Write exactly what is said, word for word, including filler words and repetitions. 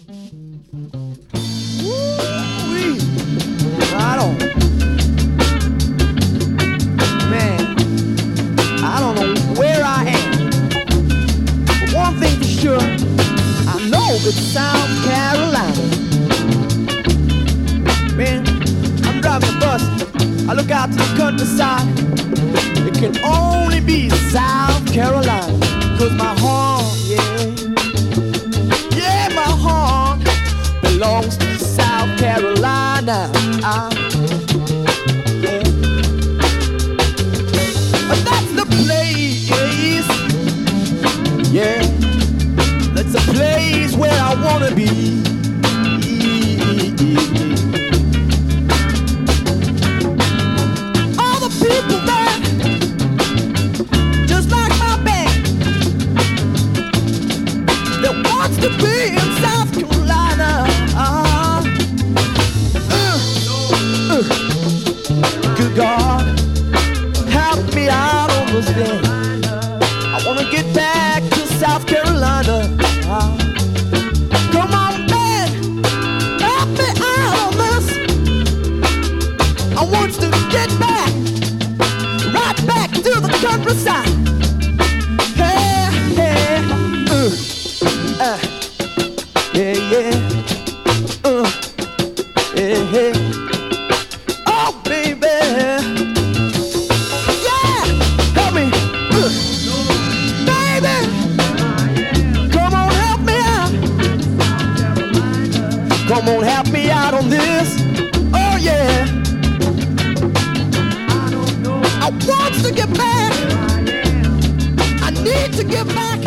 Woo-wee. Right on. Man, I don't know where I am, but one thing for sure, I know it's South Carolina. Man, I'm driving a bus, I look out to the countryside, it can only be South Carolina, 'cause my heart, yeah, yeah, my heart belongs to South Carolina. I, yeah. But that's the place, yeah, that's a place where I wanna be. All the people there, just like my band, that wants to be in South Carolina. Uh, uh, uh. Good God, help me out on this thing. I wanna get back to South Carolina. Uh, come on, man, help me out on this. I want to get back, right back to the countryside. Hey, hey, uh, uh, yeah, yeah, uh, hey, hey. Oh, baby, yeah, help me, uh, baby, come on, help me out. Come on, help me out on this. Oh, yeah. I want to get back. I need to get back